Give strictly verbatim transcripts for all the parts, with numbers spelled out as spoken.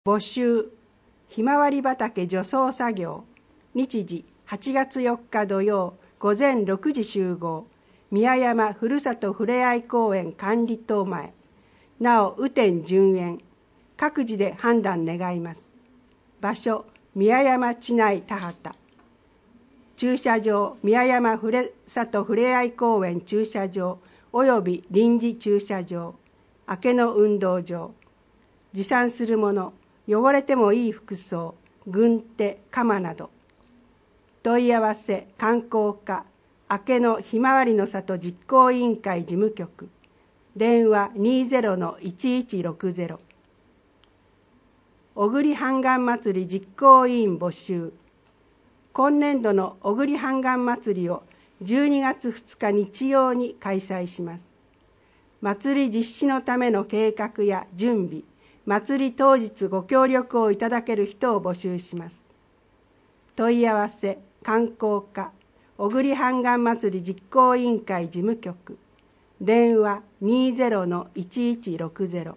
募集ひまわり畑除草作業。日時はちがつよっか土曜午前ろくじ集合。宮山ふるさとふれあい公園管理棟前。なお雨天順延。各自で判断願います。場所宮山市内田畑。駐車場宮山ふるさとふれあい公園駐車場および臨時駐車場。明けの運動場。持参するもの汚れてもいい服装、軍手、鎌など。問い合わせ観光課明けのひまわりの里実行委員会事務局。電話 にじゅうのいちいちろくゼロ。小栗半岸祭り実行委員募集。今年度の小栗半岸祭りをじゅうにがつふつか日曜に開催します。祭り実施のための計画や準備、祭り当日ご協力をいただける人を募集します。問い合わせ観光課小栗半岸祭り実行委員会事務局。電話 にじゅうのいちいちろくゼロ。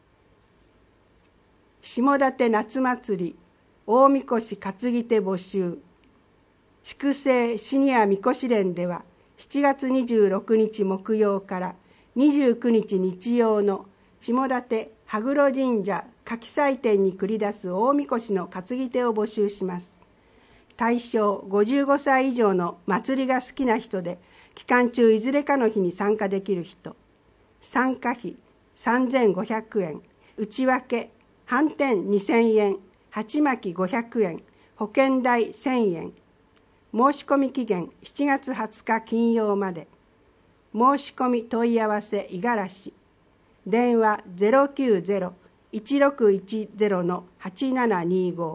下館夏祭り大みこし担ぎ手募集。筑西シニアみこし連ではしちがつにじゅうろくにち木曜からにじゅうくにち日曜の下館羽黒神社夏季祭典に繰り出す大みこしの担ぎ手を募集します。対象ごじゅうごさい以上の祭りが好きな人で、期間中いずれかの日に参加できる人。参加費さんぜんごひゃくえん、内訳半天にせんえん、鉢巻きごひゃくえん、保険代せんえん。申し込み期限しちがつはつか金曜まで。申し込み問い合わせ五十嵐。電話 ゼロきゅうゼロ いちろくいちゼロ のはちななにご。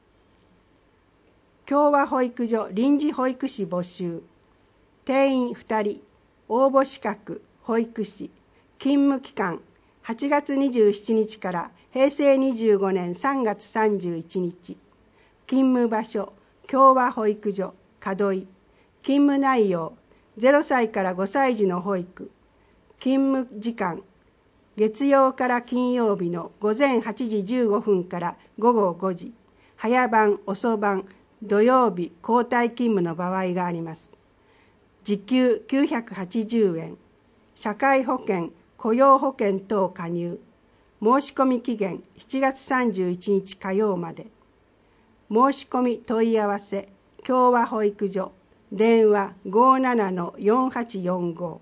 共和保育所臨時保育士募集。定員ふたり、応募資格保育士。勤務期間はちがつにじゅうしちにちからへいせいにじゅうごねんさんがつさんじゅういちにち。勤務場所共和保育所門井。勤務内容ゼロさいからごさい児の保育。勤務時間月曜から金曜日の午前はちじじゅうごふんからごごごじ。早番遅番土曜日交代勤務の場合があります。時給きゅうひゃくはちじゅうえん。社会保険雇用保険等加入。申し込み期限しちがつさんじゅういちにち火曜まで。申し込み問い合わせ共和保育所。電話 ごーななのよんはちよんご。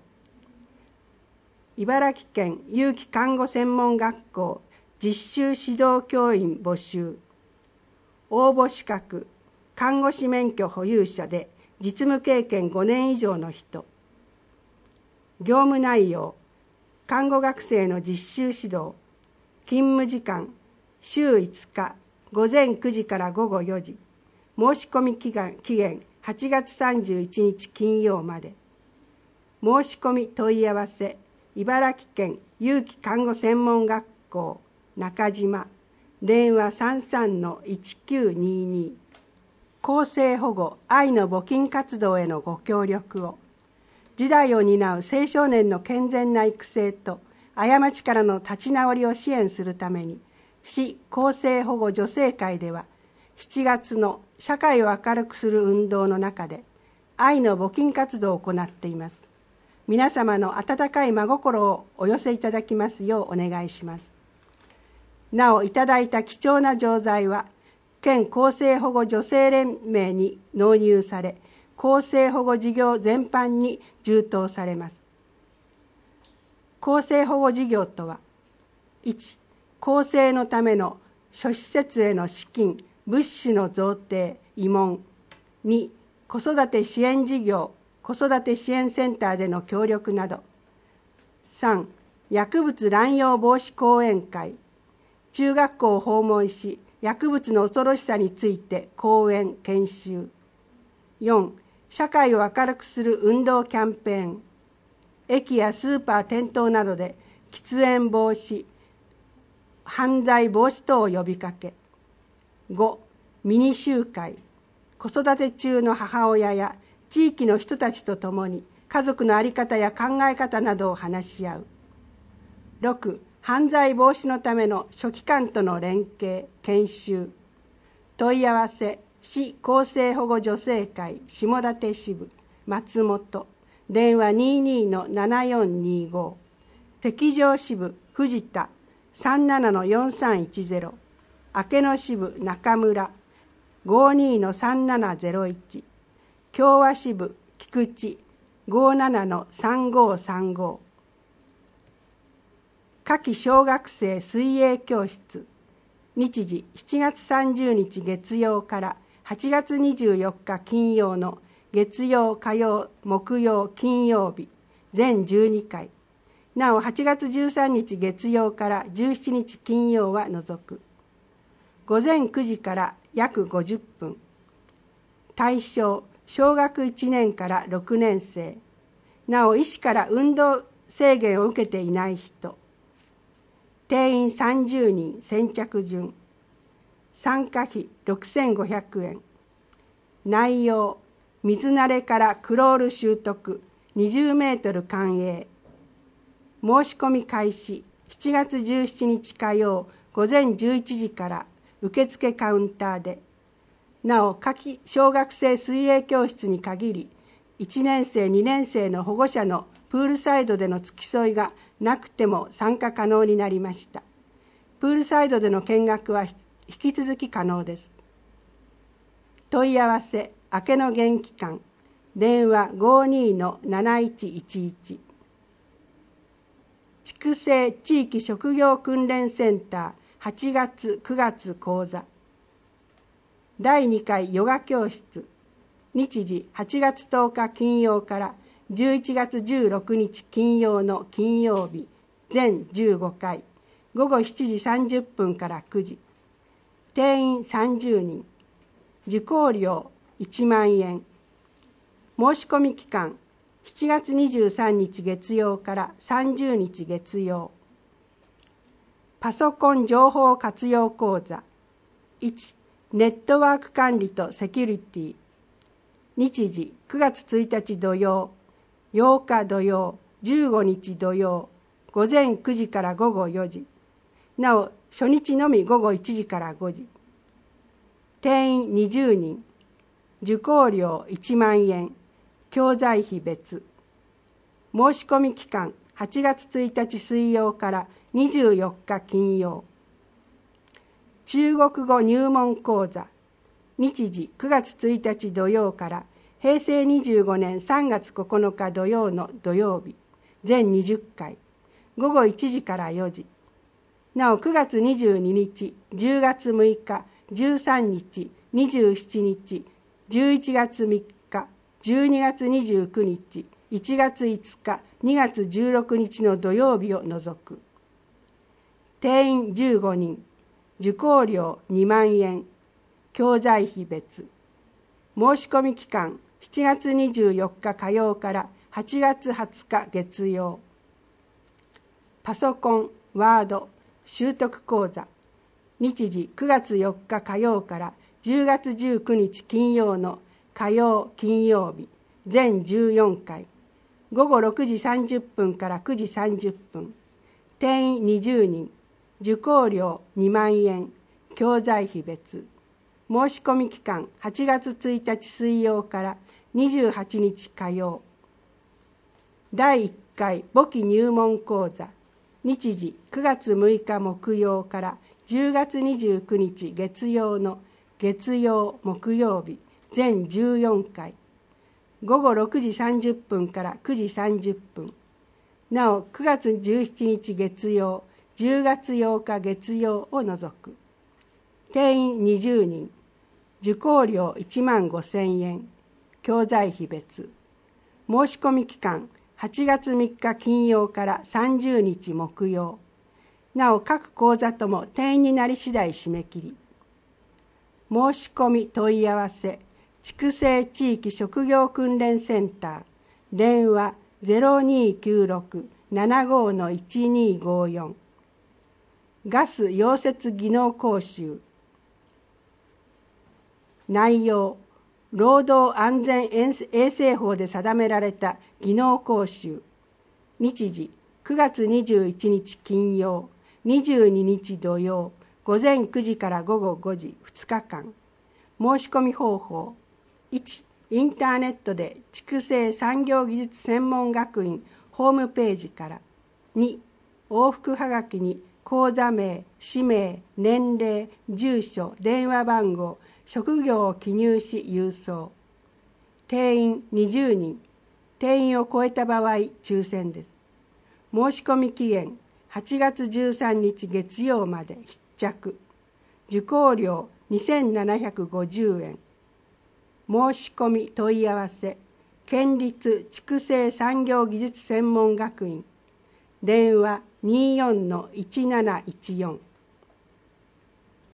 茨城県有機看護専門学校実習指導教員募集。応募資格看護師免許保有者で実務経験ごねん以上の人。業務内容看護学生の実習指導。勤務時間週いつかごぜんくじからごごよじ。申し込み期限期限はちがつさんじゅういちにち金曜まで。申し込み問い合わせ茨城県有機看護専門学校中島。電話 さんさんのいちきゅうにに。更生保護愛の募金活動へのご協力を。時代を担う青少年の健全な育成と過ちからの立ち直りを支援するために、市更生保護女性会ではしちがつの社会を明るくする運動の中で愛の募金活動を行っています。皆様の温かい真心をお寄せいただきますようお願いします。なおいただいた貴重な錠剤は県更生保護女性連盟に納入され、更生保護事業全般に充当されます。更生保護事業とは、いち更生のための諸施設への資金物資の贈呈慰問。に子育て支援事業子育て支援センターでの協力など。さん薬物乱用防止講演会。中学校を訪問し薬物の恐ろしさについて講演研修。よん社会を明るくする運動キャンペーン。駅やスーパー店頭などで喫煙防止犯罪防止等を呼びかけ。ごミニ集会。子育て中の母親や地域の人たちと共に家族の在り方や考え方などを話し合う。ろく犯罪防止のための書記官との連携研修。問い合わせ市厚生保護助成会下館支部松本、電話 にじゅうにのななよんにご、関条支部藤田 さんじゅうななのよんさんいちゼロ、明野支部中村 ごじゅうにのさんじゅうななゼロいち、共和支部菊池 ごじゅうななのさんごさんご。夏季小学生水泳教室、日時しちがつさんじゅうにち月曜からはちがつにじゅうよっか金曜の月曜、火曜、木曜、金曜日、全じゅうにかい。なおはちがつじゅうさんにち月曜からじゅうしちにち金曜は除く。午前くじから約ごじゅっぷん。対象、小学いちねんからろくねんせい。なお医師から運動制限を受けていない人。定員さんじゅうにん先着順。参加費ろくせんごひゃくえん。内容、水慣れからクロール習得にじゅうメートル環泳。申し込み開始しちがつじゅうしちにち火曜午前じゅういちじから受付カウンターで。なお夏季小学生水泳教室に限りいちねんせいにねんせいの保護者のプールサイドでの付き添いがなくても参加可能になりました。プールサイドでの見学は引き続き可能です。問い合わせ明けの元気館、電話 ごじゅうにのなないちいちいち。筑西地域職業訓練センターはちがつくがつ講座。だいにかいヨガ教室、日時はちがつとおか金曜からじゅういちがつじゅうろくにち金曜の金曜日、全じゅうごかい、ごごしちじさんじゅっぷんからくじ。定員さんじゅうにん。受講料いちまんえん。申し込み期間しちがつにじゅうさんにち月曜からさんじゅうにち月曜。パソコン情報活用講座。いち、ネットワーク管理とセキュリティ。日時くがつついたち土曜、ようか土曜、じゅうごにち土曜、午前くじからごごよじ。なお初日のみごごいちじからごじ。定員にじゅうにん。受講料いちまんえん。教材費別。申し込み期間はちがつついたち水曜からにじゅうよっか金曜。中国語入門講座。日時くがつついたち土曜からへいせいにじゅうごねんさんがつここのか土曜の土曜日、全にじゅっかい、ごごいちじからよじ。なおくがつにじゅうににち、じゅうがつむいか、じゅうさんにち、にじゅうしちにち、じゅういちがつみっか、じゅうにがつにじゅうくにち、いちがついつか、にがつじゅうろくにちの土曜日を除く。定員じゅうごにん。受講料にまんえん。教材費別。申し込み期間しちがつにじゅうよっか火曜からはちがつはつか月曜。パソコン、ワード、習得講座。日時くがつよっか火曜からじゅうがつじゅうくにち金曜の火曜金曜日、全じゅうよんかい、ごごろくじさんじゅっぷんからくじさんじゅっぷん。定員にじゅうにん。受講料にまんえん。教材費別。申し込み期間はちがつついたち水曜からにじゅうはちにち火曜。だいいっかい簿記入門講座。日時くがつむいか木曜からじゅうがつにじゅうくにち月曜の月曜木曜日、全じゅうよんかい、ごごろくじさんじゅっぷんからくじさんじゅっぷん。なおくがつじゅうしちにち月曜、じゅうがつようか月曜を除く。定員にじゅうにん。受講料いちまんごせんえん。教材費別。申し込み期間はちがつみっか金曜からさんじゅうにち木曜。なお各講座とも定員になり次第締め切り。申し込み問い合わせ筑西地域職業訓練センター、電話 ゼロにきゅうろく ななご のいちにごよん。ガス溶接技能講習。内容、労働安全衛生法で定められた技能講習。日時くがつにじゅういちにち金曜、 にじゅうににち土曜午前くじから午後ごじふつかかん。申し込み方法。いち、インターネットで筑西産業技術専門学院ホームページから。に、往復はがきに口座名、氏名、年齢、住所、電話番号、職業を記入し郵送。定員にじゅうにん。定員を超えた場合抽選です。申し込み期限はちがつじゅうさんにち月曜まで必着。受講料にせんななひゃくごじゅうえん。申し込み問い合わせ県立筑西産業技術専門学院。電話 にじゅうよんのいちなないちよん。